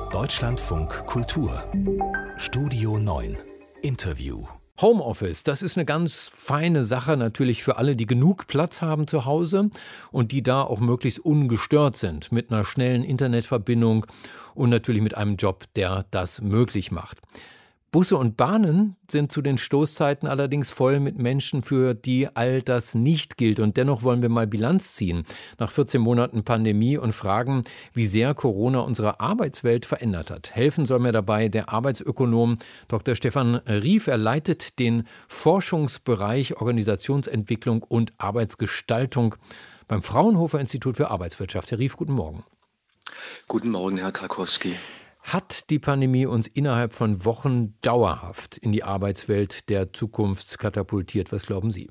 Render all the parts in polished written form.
Deutschlandfunk Kultur Studio 9 Interview. Homeoffice, das ist eine ganz feine Sache natürlich für alle, die genug Platz haben zu Hause und die da auch möglichst ungestört sind mit einer schnellen Internetverbindung und natürlich mit einem Job, der das möglich macht. Busse und Bahnen sind zu den Stoßzeiten allerdings voll mit Menschen, für die all das nicht gilt. Und dennoch wollen wir mal Bilanz ziehen nach 14 Monaten Pandemie und fragen, wie sehr Corona unsere Arbeitswelt verändert hat. Helfen soll mir dabei der Arbeitsökonom Dr. Stefan Rief. Er leitet den Forschungsbereich Organisationsentwicklung und Arbeitsgestaltung beim Fraunhofer Institut für Arbeitswirtschaft. Herr Rief, guten Morgen. Guten Morgen, Herr Krakowski. Hat die Pandemie uns innerhalb von Wochen dauerhaft in die Arbeitswelt der Zukunft katapultiert? Was glauben Sie?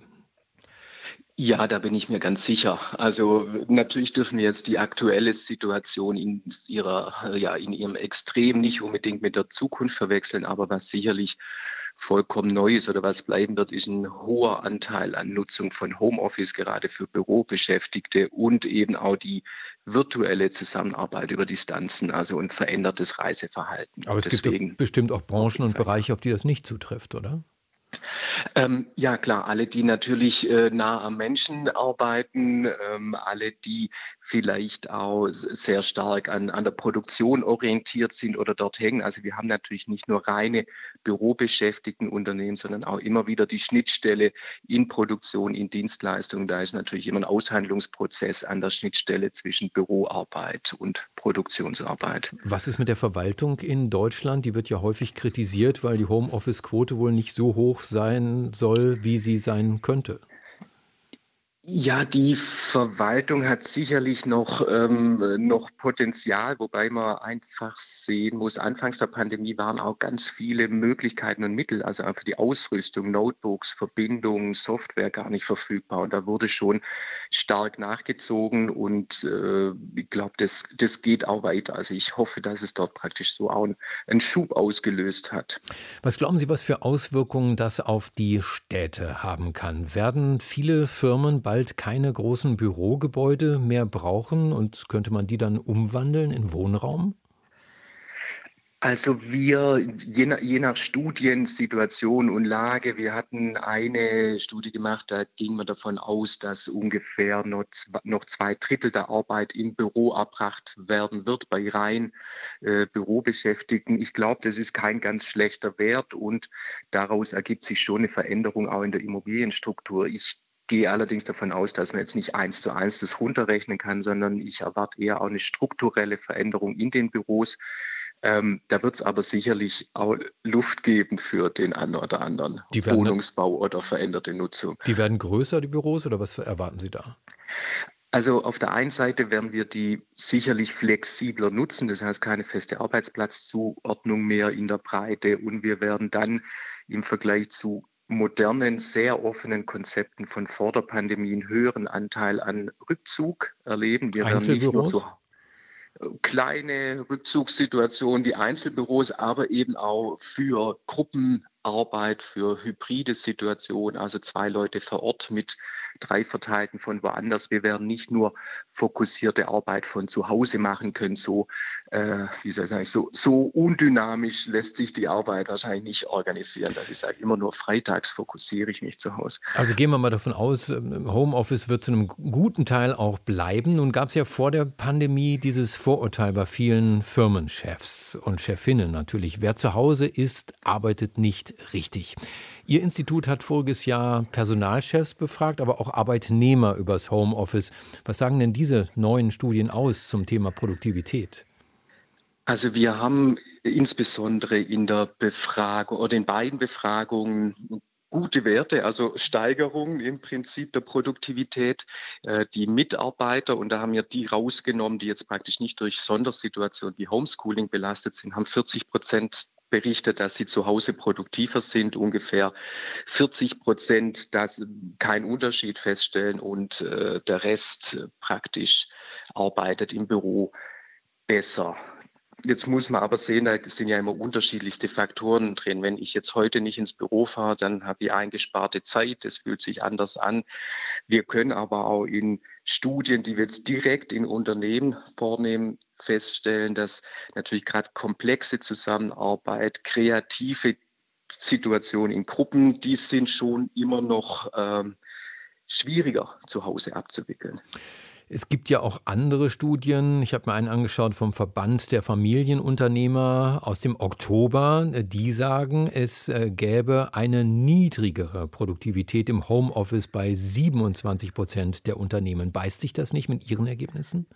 Ja, da bin ich mir ganz sicher. Also natürlich dürfen wir jetzt die aktuelle Situation in ihrem Extrem nicht unbedingt mit der Zukunft verwechseln, aber was sicherlich vollkommen neu ist oder was bleiben wird, ist ein hoher Anteil an Nutzung von Homeoffice, gerade für Bürobeschäftigte und eben auch die virtuelle Zusammenarbeit über Distanzen, also ein verändertes Reiseverhalten. Aber es gibt bestimmt auch Branchen und Bereiche, auf die das nicht zutrifft, oder? Ja klar, alle, die natürlich nah am Menschen arbeiten, alle, die vielleicht auch sehr stark an der Produktion orientiert sind oder dort hängen. Also wir haben natürlich nicht nur reine bürobeschäftigten Unternehmen, sondern auch immer wieder die Schnittstelle in Produktion, in Dienstleistungen. Da ist natürlich immer ein Aushandlungsprozess an der Schnittstelle zwischen Büroarbeit und Produktionsarbeit. Was ist mit der Verwaltung in Deutschland? Die wird ja häufig kritisiert, weil die Homeoffice-Quote wohl nicht so hoch sein soll, wie sie sein könnte. Ja, die Verwaltung hat sicherlich noch Potenzial, wobei man einfach sehen muss, anfangs der Pandemie waren auch ganz viele Möglichkeiten und Mittel, also einfach die Ausrüstung, Notebooks, Verbindungen, Software gar nicht verfügbar. Und da wurde schon stark nachgezogen und ich glaube, das geht auch weiter. Also ich hoffe, dass es dort praktisch so auch einen Schub ausgelöst hat. Was glauben Sie, was für Auswirkungen das auf die Städte haben kann? Werden viele Firmen bald keine großen Bürogebäude mehr brauchen und könnte man die dann umwandeln in Wohnraum? Also je nach Studiensituation und Lage, wir hatten eine Studie gemacht, da ging man davon aus, dass ungefähr noch 2/3 der Arbeit im Büro erbracht werden wird bei rein Bürobeschäftigten. Ich glaube, das ist kein ganz schlechter Wert und daraus ergibt sich schon eine Veränderung auch in der Immobilienstruktur. Ich gehe allerdings davon aus, dass man jetzt nicht 1:1 das runterrechnen kann, sondern ich erwarte eher auch eine strukturelle Veränderung in den Büros. Da wird es aber sicherlich auch Luft geben für den einen oder anderen Wohnungsbau oder veränderte Nutzung. Die werden größer, die Büros, oder was erwarten Sie da? Also auf der einen Seite werden wir die sicherlich flexibler nutzen, das heißt keine feste Arbeitsplatzzuordnung mehr in der Breite und wir werden dann im Vergleich zu modernen, sehr offenen Konzepten von vor der Pandemie einen höheren Anteil an Rückzug erleben. Wir werden nicht nur so kleine Rückzugssituationen wie Einzelbüros, aber eben auch für Gruppenarbeit, für hybride Situationen, also 2 Leute vor Ort mit 3 Verteilten von woanders. Wir werden nicht nur fokussierte Arbeit von zu Hause machen können. So undynamisch lässt sich die Arbeit wahrscheinlich nicht organisieren, dass ich sage, immer nur freitags fokussiere ich mich zu Hause. Also gehen wir mal davon aus, Homeoffice wird zu einem guten Teil auch bleiben. Nun gab es ja vor der Pandemie dieses Vorurteil bei vielen Firmenchefs und Chefinnen natürlich. Wer zu Hause ist, arbeitet nicht richtig. Ihr Institut hat voriges Jahr Personalchefs befragt, aber auch Arbeitnehmer übers Homeoffice. Was sagen denn diese neuen Studien aus zum Thema Produktivität? Also wir haben insbesondere in der Befragung oder in beiden Befragungen gute Werte, also Steigerungen im Prinzip der Produktivität. Die Mitarbeiter, und da haben wir die rausgenommen, die jetzt praktisch nicht durch Sondersituationen wie Homeschooling belastet sind, haben 40% berichtet, dass sie zu Hause produktiver sind, ungefähr 40%, dass keinen Unterschied feststellen und der Rest praktisch arbeitet im Büro besser. Jetzt muss man aber sehen, da sind ja immer unterschiedlichste Faktoren drin. Wenn ich jetzt heute nicht ins Büro fahre, dann habe ich eingesparte Zeit. Das fühlt sich anders an. Wir können aber auch in Studien, die wir jetzt direkt in Unternehmen vornehmen, feststellen, dass natürlich gerade komplexe Zusammenarbeit, kreative Situationen in Gruppen, die sind schon immer noch schwieriger zu Hause abzuwickeln. Es gibt ja auch andere Studien. Ich habe mir einen angeschaut vom Verband der Familienunternehmer aus dem Oktober. Die sagen, es gäbe eine niedrigere Produktivität im Homeoffice bei 27% der Unternehmen. Beißt sich das nicht mit Ihren Ergebnissen?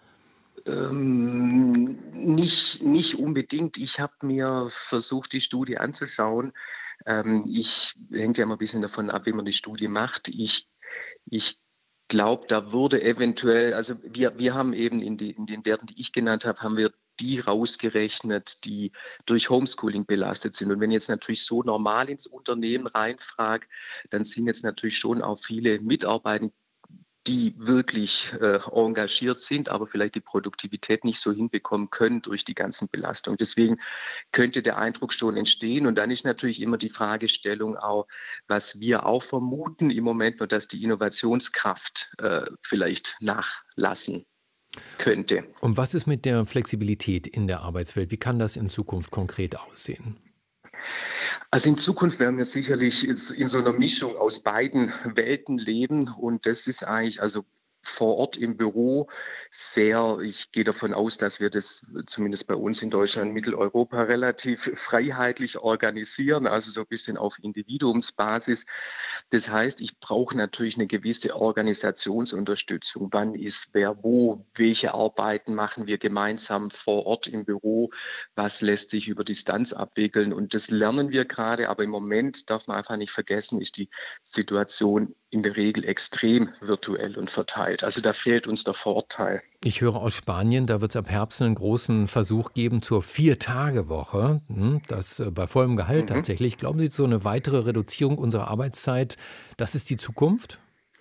Nicht unbedingt. Ich habe mir versucht, die Studie anzuschauen. Ich hängt ja immer ein bisschen davon ab, wie man die Studie macht. Ich glaube, da wurde eventuell, also wir haben eben in den Werten, die ich genannt habe, haben wir die rausgerechnet, die durch Homeschooling belastet sind. Und wenn ich jetzt natürlich so normal ins Unternehmen reinfrage, dann sind jetzt natürlich schon auch viele Mitarbeiter, die wirklich engagiert sind, aber vielleicht die Produktivität nicht so hinbekommen können durch die ganzen Belastungen. Deswegen könnte der Eindruck schon entstehen. Und dann ist natürlich immer die Fragestellung auch, was wir auch vermuten im Moment, nur dass die Innovationskraft vielleicht nachlassen könnte. Und was ist mit der Flexibilität in der Arbeitswelt? Wie kann das in Zukunft konkret aussehen? Also in Zukunft werden wir sicherlich in so einer Mischung aus beiden Welten leben und das ist eigentlich also vor Ort im Büro ich gehe davon aus, dass wir das zumindest bei uns in Deutschland, Mitteleuropa relativ freiheitlich organisieren, also so ein bisschen auf Individuumsbasis. Das heißt, ich brauche natürlich eine gewisse Organisationsunterstützung. Wann ist wer wo? Welche Arbeiten machen wir gemeinsam vor Ort im Büro? Was lässt sich über Distanz abwickeln? Und das lernen wir gerade, aber im Moment darf man einfach nicht vergessen, ist die Situation in der Regel extrem virtuell und verteilt. Also da fehlt uns der Vorteil. Ich höre aus Spanien, da wird es ab Herbst einen großen Versuch geben zur 4-Tage-Woche. Das bei vollem Gehalt tatsächlich. Glauben Sie, so eine weitere Reduzierung unserer Arbeitszeit, das ist die Zukunft?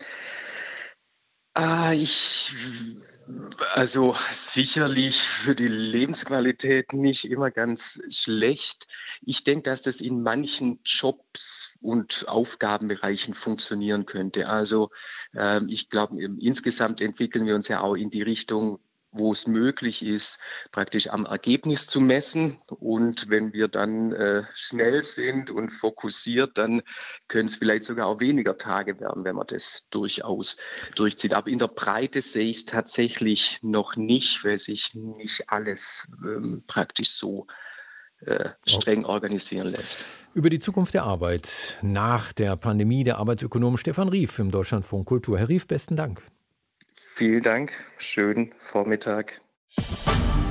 Also sicherlich für die Lebensqualität nicht immer ganz schlecht. Ich denke, dass das in manchen Jobs und Aufgabenbereichen funktionieren könnte. Also ich glaube, insgesamt entwickeln wir uns ja auch in die Richtung, wo es möglich ist, praktisch am Ergebnis zu messen. Und wenn wir dann schnell sind und fokussiert, dann können es vielleicht sogar auch weniger Tage werden, wenn man das durchaus durchzieht. Aber in der Breite sehe ich es tatsächlich noch nicht, weil sich nicht alles praktisch so streng organisieren lässt. Über die Zukunft der Arbeit nach der Pandemie, der Arbeitsökonom Stefan Rief im Deutschlandfunk Kultur. Herr Rief, besten Dank. Vielen Dank, schönen Vormittag.